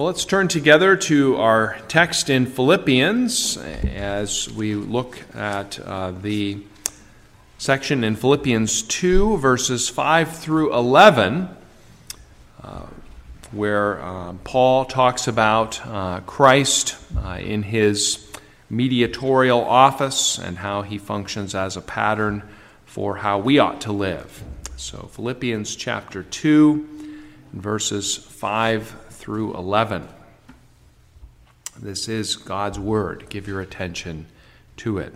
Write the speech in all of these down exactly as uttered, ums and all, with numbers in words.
Well, let's turn together to our text in Philippians as we look at uh, the section in Philippians two, verses five through eleven, uh, where uh, Paul talks about uh, Christ uh, in his mediatorial office and how he functions as a pattern for how we ought to live. So Philippians chapter two, verses five through eleven. This is God's word. Give your attention to it.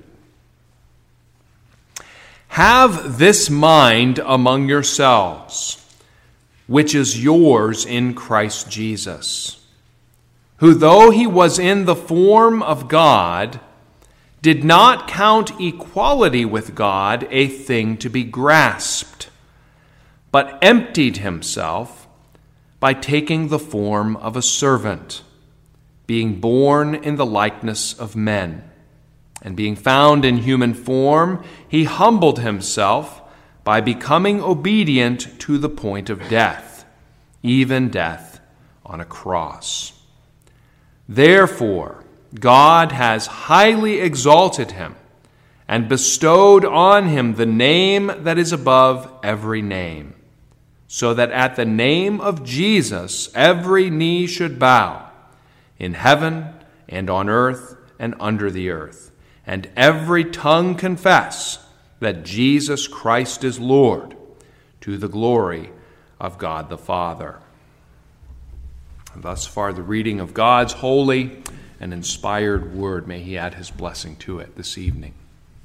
Have this mind among yourselves, which is yours in Christ Jesus, who though he was in the form of God, did not count equality with God a thing to be grasped, but emptied himself by taking the form of a servant, being born in the likeness of men. And being found in human form, he humbled himself by becoming obedient to the point of death, even death on a cross. Therefore, God has highly exalted him and bestowed on him the name that is above every name, so that at the name of Jesus every knee should bow, in heaven and on earth and under the earth, and every tongue confess that Jesus Christ is Lord, to the glory of God the Father. And thus far the reading of God's holy and inspired word. May he add his blessing to it this evening.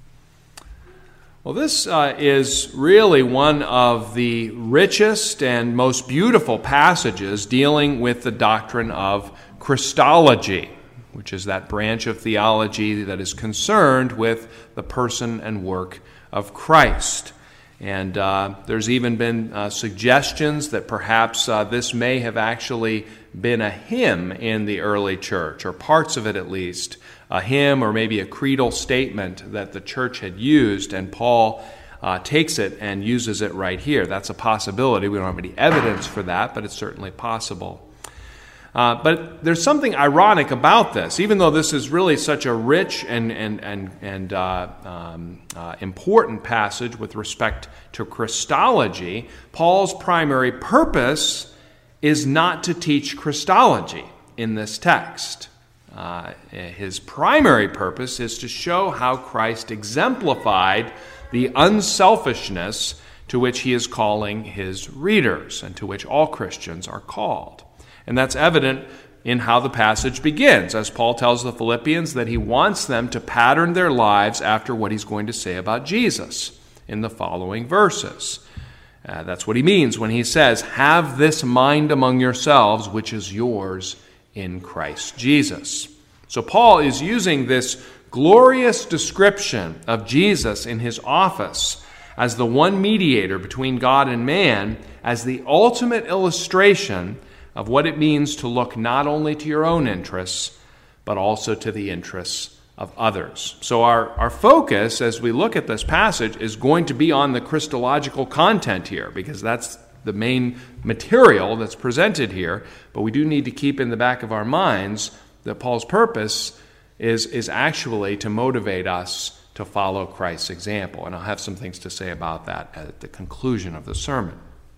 Well, this uh, is really one of the richest and most beautiful passages dealing with the doctrine of Christology, which is that branch of theology that is concerned with the person and work of Christ. And uh, there's even been uh, suggestions that perhaps uh, this may have actually been a hymn in the early church, or parts of it at least, a hymn or maybe a creedal statement that the church had used, and Paul uh, takes it and uses it right here. That's a possibility. We don't have any evidence for that, but it's certainly possible. Uh, but there's something ironic about this. Even though this is really such a rich and and and and uh, um, uh, important passage with respect to Christology, Paul's primary purpose is not to teach Christology in this text. Uh, his primary purpose is to show how Christ exemplified the unselfishness to which he is calling his readers and to which all Christians are called. And that's evident in how the passage begins, as Paul tells the Philippians that he wants them to pattern their lives after what he's going to say about Jesus in the following verses. Uh, that's what he means when he says, have this mind among yourselves, which is yours in Christ Jesus. So Paul is using this glorious description of Jesus in his office as the one mediator between God and man as the ultimate illustration of what it means to look not only to your own interests, but also to the interests of others. So our, our focus as we look at this passage is going to be on the Christological content here, because that's the main material that's presented here. But we do need to keep in the back of our minds that Paul's purpose is, is actually to motivate us to follow Christ's example. And I'll have some things to say about that at the conclusion of the sermon.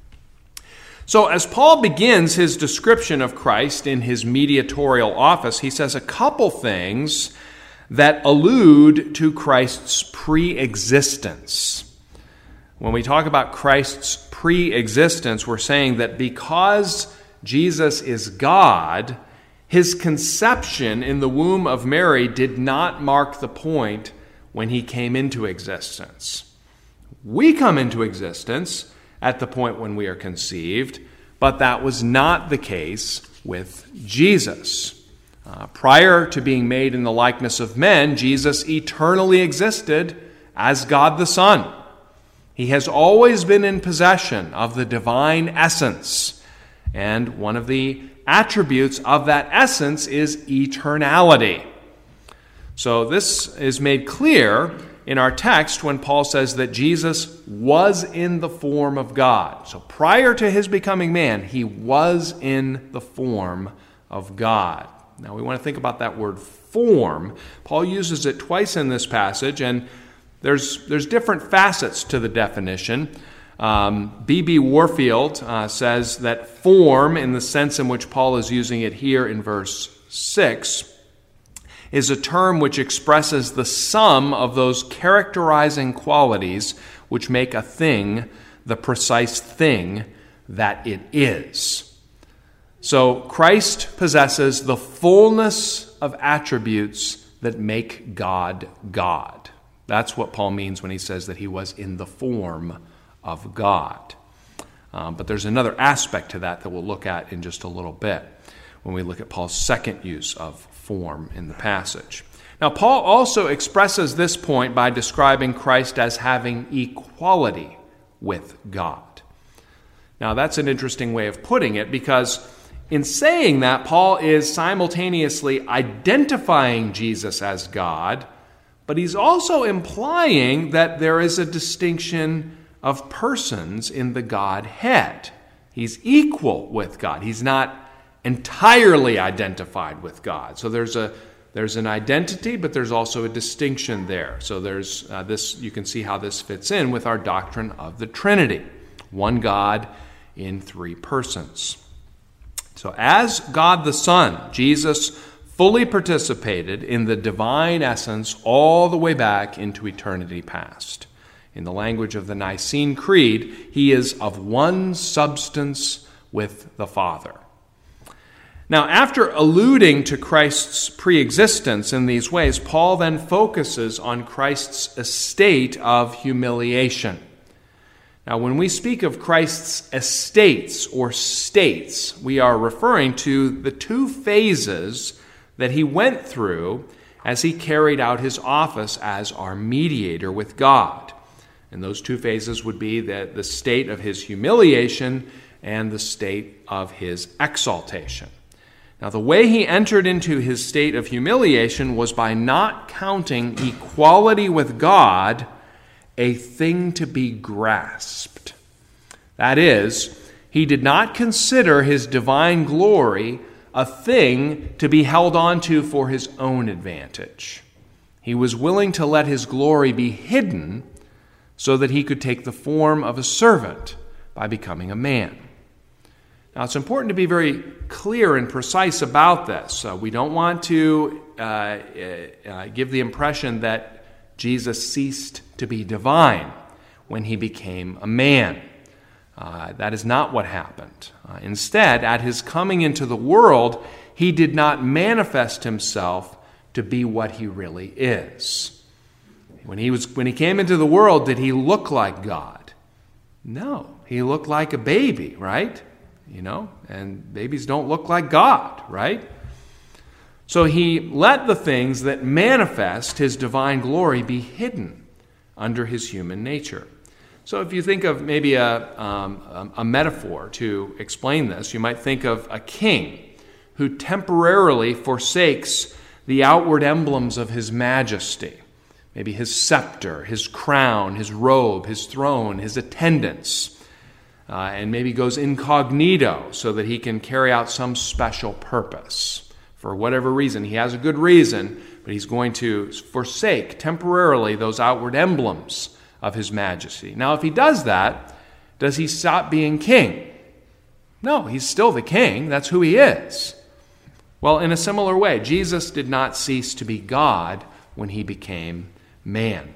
So as Paul begins his description of Christ in his mediatorial office, he says a couple things that allude to Christ's pre-existence. When we talk about Christ's pre-existence, we're saying that because Jesus is God, his conception in the womb of Mary did not mark the point when he came into existence. We come into existence at the point when we are conceived, but that was not the case with Jesus. Uh, prior to being made in the likeness of men, Jesus eternally existed as God the Son. He has always been in possession of the divine essence, and one of the attributes of that essence is eternality. So this is made clear in our text when Paul says that Jesus was in the form of God. So prior to his becoming man, he was in the form of God. Now, we want to think about that word form. Paul uses it twice in this passage, and there's, there's different facets to the definition. Um, B B Warfield uh, says that form, in the sense in which Paul is using it here in verse six, is a term which expresses the sum of those characterizing qualities which make a thing the precise thing that it is. So Christ possesses the fullness of attributes that make God God. That's what Paul means when he says that he was in the form of God. Um, but there's another aspect to that that we'll look at in just a little bit when we look at Paul's second use of form in the passage. Now, Paul also expresses this point by describing Christ as having equality with God. Now, that's an interesting way of putting it, because in saying that, Paul is simultaneously identifying Jesus as God, but he's also implying that there is a distinction of persons in the Godhead. He's equal with God. He's not entirely identified with God. So there's a there's an identity, but there's also a distinction there. So there's uh, this. You can see how this fits in with our doctrine of the Trinity, one God in three persons. So as God the Son, Jesus fully participated in the divine essence all the way back into eternity past. In the language of the Nicene Creed, he is of one substance with the Father. Now, after alluding to Christ's preexistence in these ways, Paul then focuses on Christ's estate of humiliation. Now, when we speak of Christ's estates or states, we are referring to the two phases that he went through as he carried out his office as our mediator with God. And those two phases would be the, the state of his humiliation and the state of his exaltation. Now, the way he entered into his state of humiliation was by not counting equality with God a thing to be grasped. That is, he did not consider his divine glory a thing to be held on to for his own advantage. He was willing to let his glory be hidden so that he could take the form of a servant by becoming a man. Now, it's important to be very clear and precise about this. Uh, we don't want to uh, uh, give the impression that Jesus ceased to be divine when he became a man. Uh, that is not what happened. Uh, instead, at his coming into the world, he did not manifest himself to be what he really is. When he was, when he came into the world, did he look like God? No, he looked like a baby, right? You know, and babies don't look like God, right? So he let the things that manifest his divine glory be hidden under his human nature. So if you think of maybe a, um, a metaphor to explain this, you might think of a king who temporarily forsakes the outward emblems of his majesty. Maybe his scepter, his crown, his robe, his throne, his attendants. Uh, and maybe goes incognito so that he can carry out some special purpose. For whatever reason, he has a good reason, but he's going to forsake temporarily those outward emblems of his majesty. Now, if he does that, does he stop being king? No, he's still the king. That's who he is. Well, in a similar way, Jesus did not cease to be God when he became man.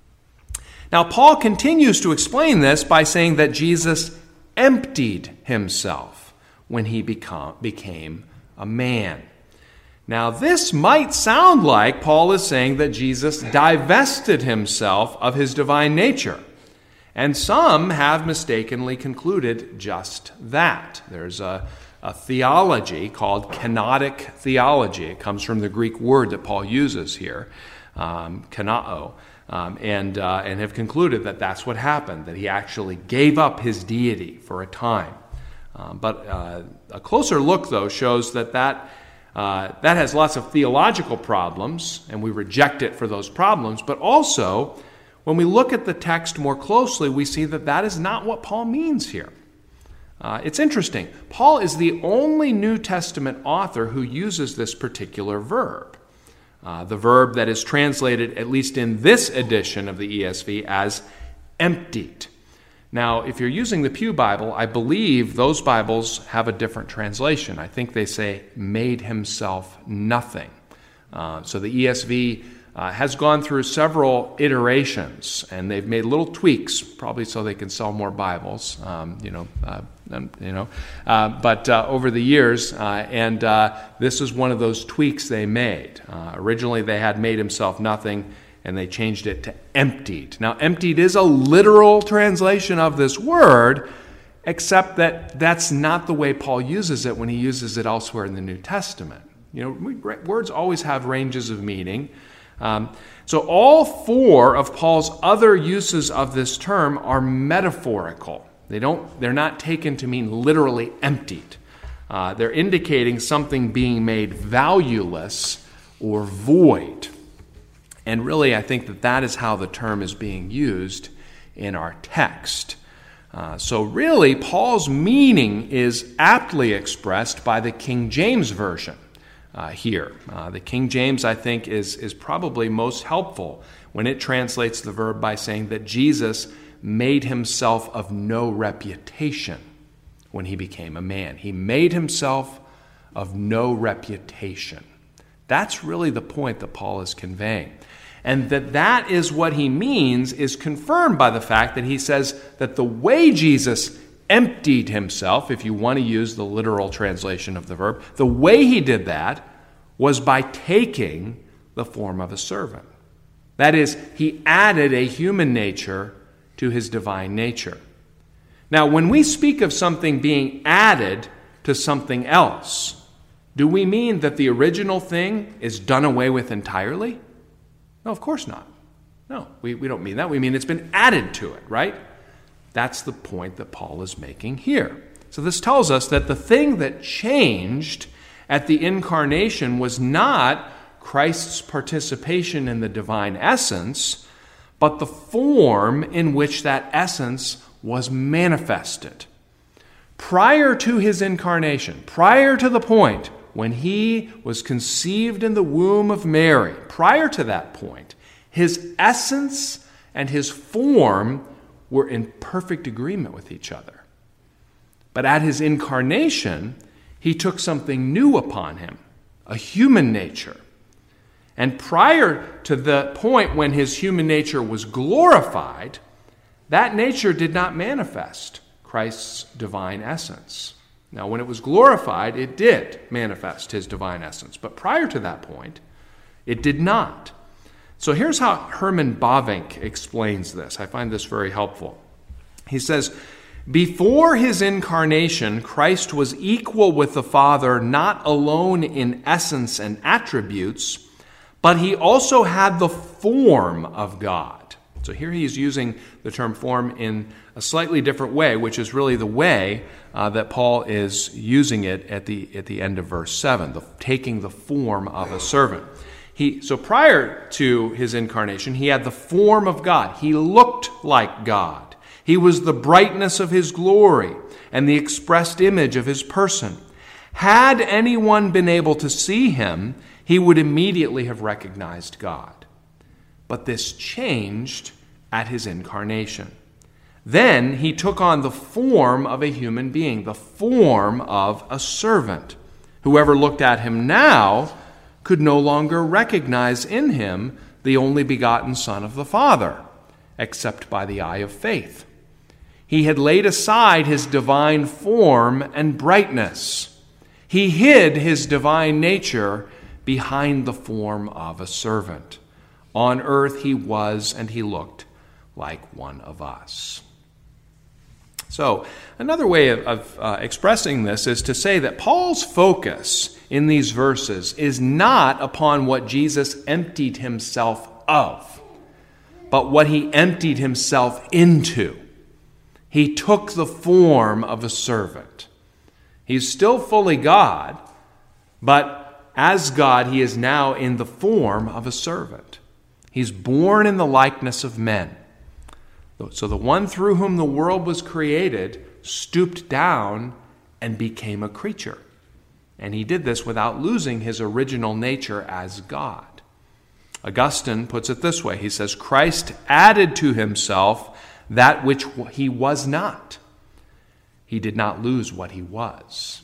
Now, Paul continues to explain this by saying that Jesus emptied himself when he become, became a man. Now, this might sound like Paul is saying that Jesus divested himself of his divine nature. And some have mistakenly concluded just that. There's a, a theology called kenotic theology. It comes from the Greek word that Paul uses here, um, kenao. Um, and uh, and have concluded that that's what happened, that he actually gave up his deity for a time. Um, but uh, a closer look, though, shows that that, uh, that has lots of theological problems, and we reject it for those problems. But also, when we look at the text more closely, we see that that is not what Paul means here. Uh, it's interesting. Paul is the only New Testament author who uses this particular verb. Uh, the verb that is translated, at least in this edition of the E S V, as emptied. Now, if you're using the Pew Bible, I believe those Bibles have a different translation. I think they say, made himself nothing. Uh, so the E S V uh, has gone through several iterations, and they've made little tweaks, probably so they can sell more Bibles, um, you know, uh, um, you know. Uh, but uh, over the years, uh, and uh, this is one of those tweaks they made. Uh, originally, they had made himself nothing, and they changed it to emptied. Now, emptied is a literal translation of this word, except that that's not the way Paul uses it when he uses it elsewhere in the New Testament. You know, we, words always have ranges of meaning. Um, so all four of Paul's other uses of this term are metaphorical. They don't, they're not taken to mean literally emptied. Uh, they're indicating something being made valueless or void. And really, I think that that is how the term is being used in our text. Uh, so really, Paul's meaning is aptly expressed by the King James Version uh, here. Uh, the King James, I think, is, is probably most helpful when it translates the verb by saying that Jesus made himself of no reputation when he became a man. He made himself of no reputation. That's really the point that Paul is conveying. And that that is what he means is confirmed by the fact that he says that the way Jesus emptied himself, if you want to use the literal translation of the verb, the way he did that was by taking the form of a servant. That is, he added a human nature to his divine nature. Now, when we speak of something being added to something else, do we mean that the original thing is done away with entirely? No, of course not. No, we, we don't mean that. We mean it's been added to it, right? That's the point that Paul is making here. So this tells us that the thing that changed at the incarnation was not Christ's participation in the divine essence, but the form in which that essence was manifested. Prior to his incarnation, prior to the point when he was conceived in the womb of Mary, prior to that point, his essence and his form were in perfect agreement with each other. But at his incarnation, he took something new upon him, a human nature. And prior to the point when his human nature was glorified, that nature did not manifest Christ's divine essence. Now, when it was glorified, it did manifest his divine essence. But prior to that point, it did not. So here's how Herman Bavinck explains this. I find this very helpful. He says, before his incarnation, Christ was equal with the Father not alone in essence and attributes, but he also had the form of God. So here he's using the term form in a slightly different way, which is really the way uh, that Paul is using it at the at the end of verse seven, the, taking the form of a servant. He, so prior to his incarnation, he had the form of God. He looked like God. He was the brightness of his glory and the expressed image of his person. Had anyone been able to see him, he would immediately have recognized God. But this changed at his incarnation. Then he took on the form of a human being, the form of a servant. Whoever looked at him now could no longer recognize in him the only begotten Son of the Father, except by the eye of faith. He had laid aside his divine form and brightness. He hid his divine nature behind the form of a servant. On earth he was and he looked like one of us. So, another way of, of uh, expressing this is to say that Paul's focus in these verses is not upon what Jesus emptied himself of, but what he emptied himself into. He took the form of a servant. He's still fully God, but as God, he is now in the form of a servant. He's born in the likeness of men. So the one through whom the world was created stooped down and became a creature. And he did this without losing his original nature as God. Augustine puts it this way. He says, Christ added to himself that which he was not. He did not lose what he was.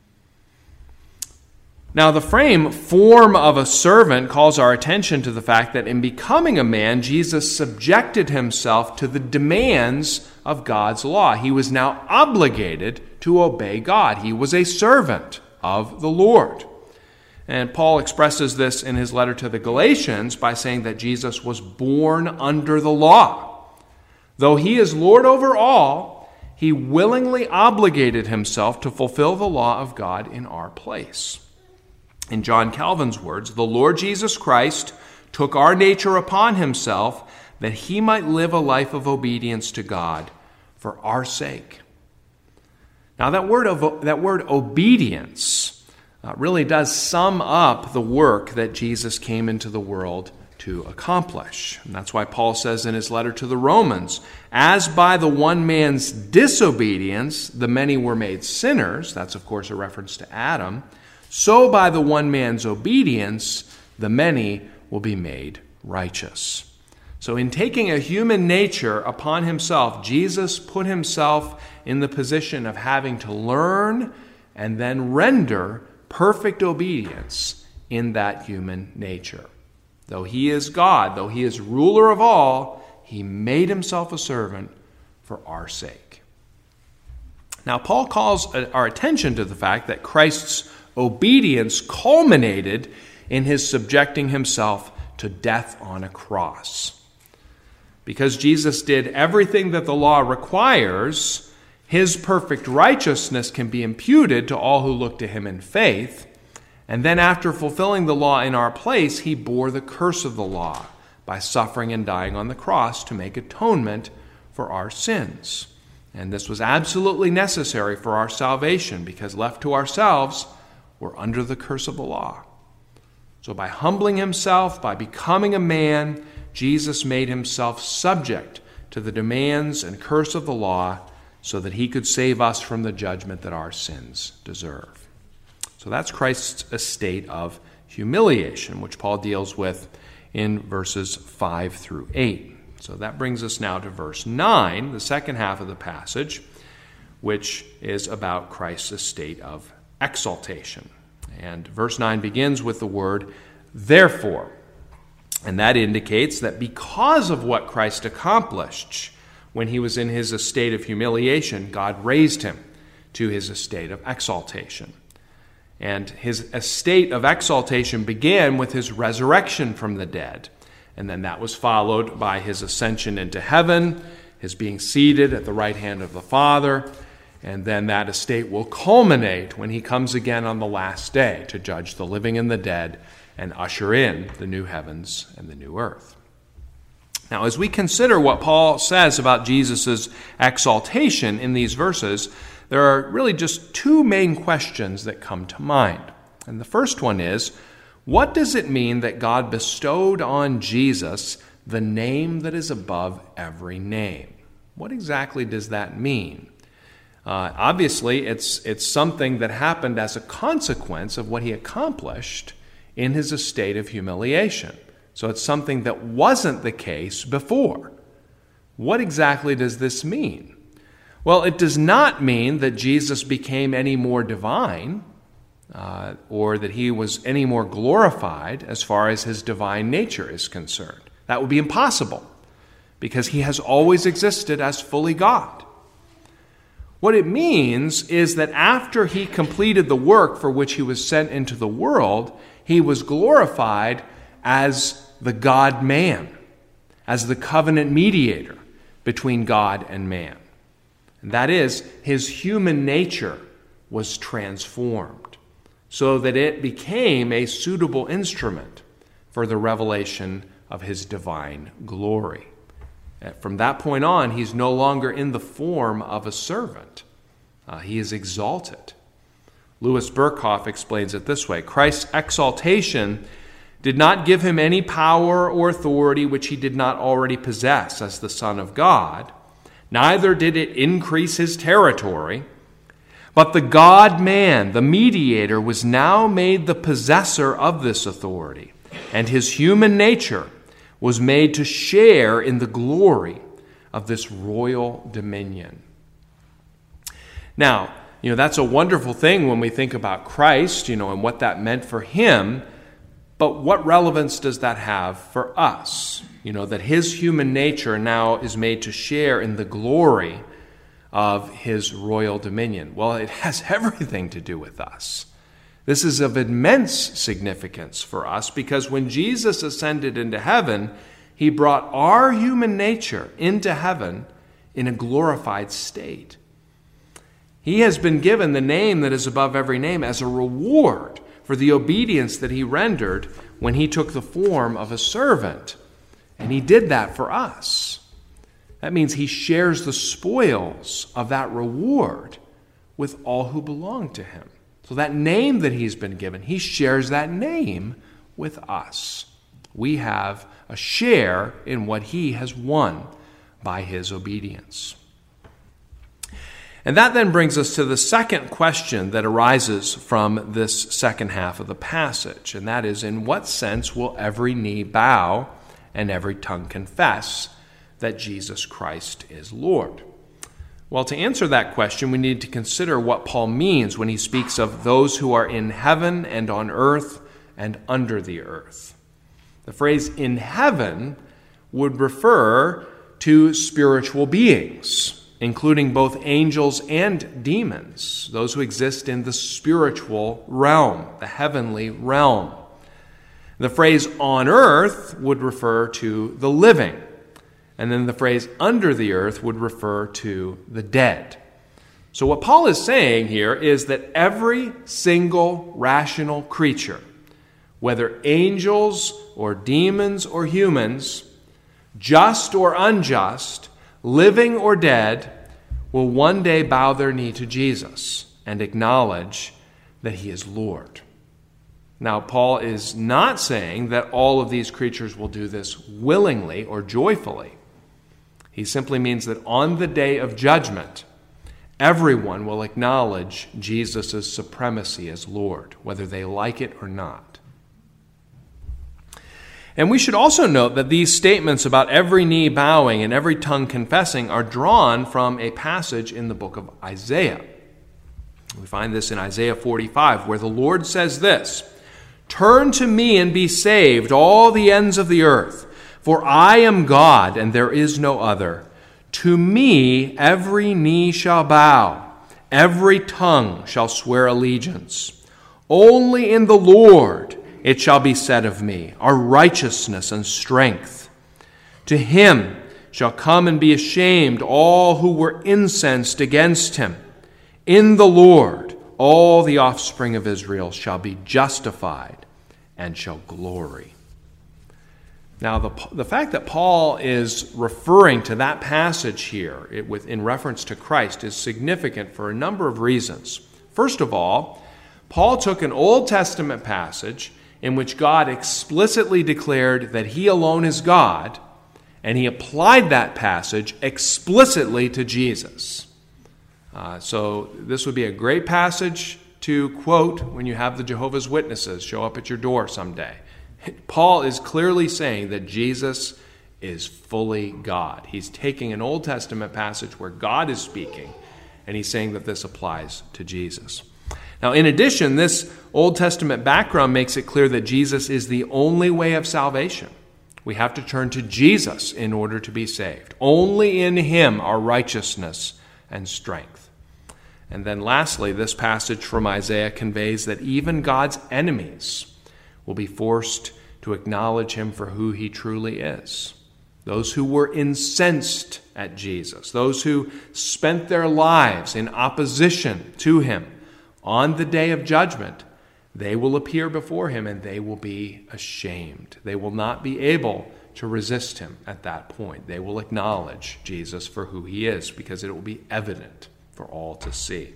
Now, the frame form of a servant calls our attention to the fact that in becoming a man, Jesus subjected himself to the demands of God's law. He was now obligated to obey God. He was a servant of the Lord. And Paul expresses this in his letter to the Galatians by saying that Jesus was born under the law. Though he is Lord over all, he willingly obligated himself to fulfill the law of God in our place. In John Calvin's words, the Lord Jesus Christ took our nature upon himself that he might live a life of obedience to God for our sake. Now that word of, that word obedience uh, really does sum up the work that Jesus came into the world to accomplish. And that's why Paul says in his letter to the Romans, as by the one man's disobedience the many were made sinners, that's of course a reference to Adam, so by the one man's obedience, the many will be made righteous. So in taking a human nature upon himself, Jesus put himself in the position of having to learn and then render perfect obedience in that human nature. Though he is God, though he is ruler of all, he made himself a servant for our sake. Now, Paul calls our attention to the fact that Christ's obedience culminated in his subjecting himself to death on a cross. Because Jesus did everything that the law requires, his perfect righteousness can be imputed to all who look to him in faith. And then after fulfilling the law in our place, he bore the curse of the law by suffering and dying on the cross to make atonement for our sins. And this was absolutely necessary for our salvation, because left to ourselves, we're under the curse of the law. So by humbling himself, by becoming a man, Jesus made himself subject to the demands and curse of the law so that he could save us from the judgment that our sins deserve. So that's Christ's estate of humiliation, which Paul deals with in verses five through eight. So that brings us now to verse nine, the second half of the passage, which is about Christ's estate of exaltation. And verse nine begins with the word therefore. And that indicates that because of what Christ accomplished when he was in his estate of humiliation, God raised him to his estate of exaltation. And his estate of exaltation began with his resurrection from the dead. And then that was followed by his ascension into heaven, his being seated at the right hand of the Father. And then that estate will culminate when he comes again on the last day to judge the living and the dead and usher in the new heavens and the new earth. Now, as we consider what Paul says about Jesus' exaltation in these verses, there are really just two main questions that come to mind. And the first one is, what does it mean that God bestowed on Jesus the name that is above every name? What exactly does that mean? Uh, obviously, it's, it's something that happened as a consequence of what he accomplished in his estate of humiliation. So it's something that wasn't the case before. What exactly does this mean? Well, it does not mean that Jesus became any more divine uh, or that he was any more glorified as far as his divine nature is concerned. That would be impossible because he has always existed as fully God. What it means is that after he completed the work for which he was sent into the world, he was glorified as the God-man, as the covenant mediator between God and man. And that is, his human nature was transformed so that it became a suitable instrument for the revelation of his divine glory. From that point on, he's no longer in the form of a servant. Uh, he is exalted. Louis Berkhoff explains it this way: Christ's exaltation did not give him any power or authority which he did not already possess as the Son of God. neither did it increase his territory. But the God-man, the mediator, was now made the possessor of this authority, and his human nature was made to share in the glory of this royal dominion. Now, you know, that's a wonderful thing when we think about Christ, you know, and what that meant for him. But what relevance does that have for us? You know, that his human nature now is made to share in the glory of his royal dominion. Well, it has everything to do with us. This is of immense significance for us because when Jesus ascended into heaven, he brought our human nature into heaven in a glorified state. He has been given the name that is above every name as a reward for the obedience that he rendered when he took the form of a servant. And he did that for us. That means he shares the spoils of that reward with all who belong to him. So that name that he's been given, he shares that name with us. We have a share in what he has won by his obedience. And that then brings us to the second question that arises from this second half of the passage, and that is, in what sense will every knee bow and every tongue confess that Jesus Christ is Lord? Well, to answer that question, we need to consider what Paul means when he speaks of those who are in heaven and on earth and under the earth. The phrase "in heaven" would refer to spiritual beings, including both angels and demons, those who exist in the spiritual realm, the heavenly realm. The phrase "on earth" would refer to the living, and then the phrase "under the earth" would refer to the dead. So what Paul is saying here is that every single rational creature, whether angels or demons or humans, just or unjust, living or dead, will one day bow their knee to Jesus and acknowledge that he is Lord. Now, Paul is not saying that all of these creatures will do this willingly or joyfully. He simply means that on the day of judgment, everyone will acknowledge Jesus' supremacy as Lord, whether they like it or not. And we should also note that these statements about every knee bowing and every tongue confessing are drawn from a passage in the book of Isaiah. We find this in Isaiah forty-five, where the Lord says this, "Turn to me and be saved, all the ends of the earth, for I am God and there is no other. To me every knee shall bow, every tongue shall swear allegiance. Only in the Lord it shall be said of me, our righteousness and strength. To him shall come and be ashamed all who were incensed against him. In the Lord all the offspring of Israel shall be justified and shall glory." Now, the, the fact that Paul is referring to that passage here it, with, in reference to Christ is significant for a number of reasons. First of all, Paul took an Old Testament passage in which God explicitly declared that he alone is God, and he applied that passage explicitly to Jesus. Uh, so this would be a great passage to quote when you have the Jehovah's Witnesses show up at your door someday. Paul is clearly saying that Jesus is fully God. He's taking an Old Testament passage where God is speaking, and he's saying that this applies to Jesus. Now, in addition, this Old Testament background makes it clear that Jesus is the only way of salvation. We have to turn to Jesus in order to be saved. Only in him are righteousness and strength. And then lastly, this passage from Isaiah conveys that even God's enemies will be forced to acknowledge him for who he truly is. Those who were incensed at Jesus, those who spent their lives in opposition to him, on the day of judgment, they will appear before him and they will be ashamed. They will not be able to resist him at that point. They will acknowledge Jesus for who he is because it will be evident for all to see.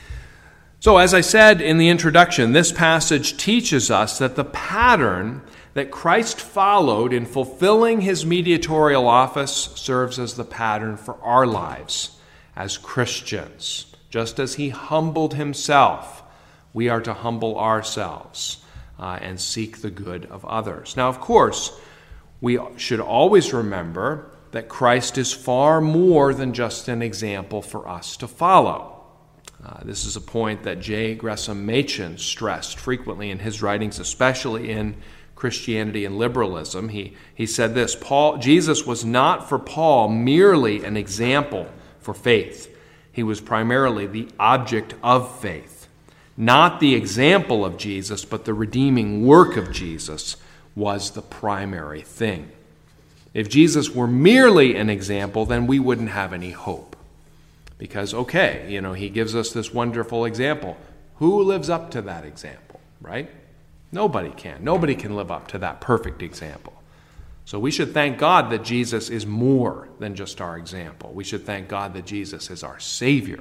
So, as I said in the introduction, this passage teaches us that the pattern that Christ followed in fulfilling his mediatorial office serves as the pattern for our lives as Christians. Just as he humbled himself, we are to humble ourselves uh, and seek the good of others. Now, of course, we should always remember that Christ is far more than just an example for us to follow. Uh, this is a point that J. Gresham Machen stressed frequently in his writings, especially in Christianity and Liberalism. He, he said this, Paul, Jesus was not for Paul merely an example for faith. He was primarily the object of faith. Not the example of Jesus, but the redeeming work of Jesus was the primary thing. If Jesus were merely an example, then we wouldn't have any hope. Because, okay, you know, he gives us this wonderful example. Who lives up to that example, right? Nobody can. Nobody can live up to that perfect example. So we should thank God that Jesus is more than just our example. We should thank God that Jesus is our Savior.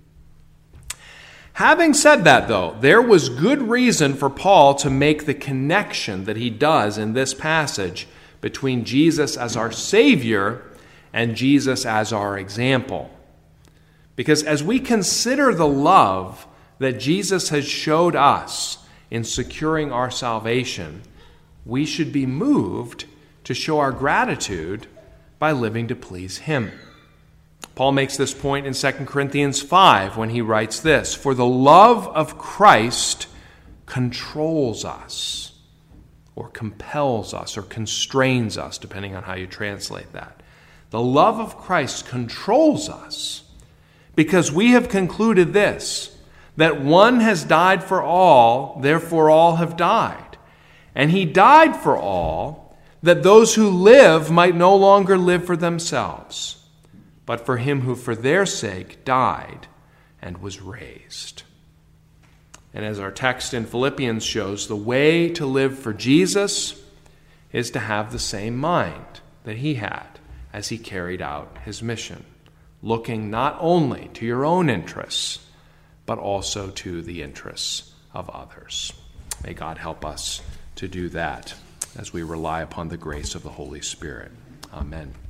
Having said that, though, there was good reason for Paul to make the connection that he does in this passage between Jesus as our Savior and Jesus as our example. Because as we consider the love that Jesus has showed us in securing our salvation, we should be moved to show our gratitude by living to please him. Paul makes this point in Second Corinthians five when he writes this, "For the love of Christ controls us," or compels us, or constrains us, depending on how you translate that. The love of Christ controls us because we have concluded this, that one has died for all, therefore all have died. And he died for all, that those who live might no longer live for themselves, but for him who for their sake died and was raised. And as our text in Philippians shows, the way to live for Jesus is to have the same mind that he had as he carried out his mission, looking not only to your own interests, but also to the interests of others. May God help us to do that as we rely upon the grace of the Holy Spirit. Amen.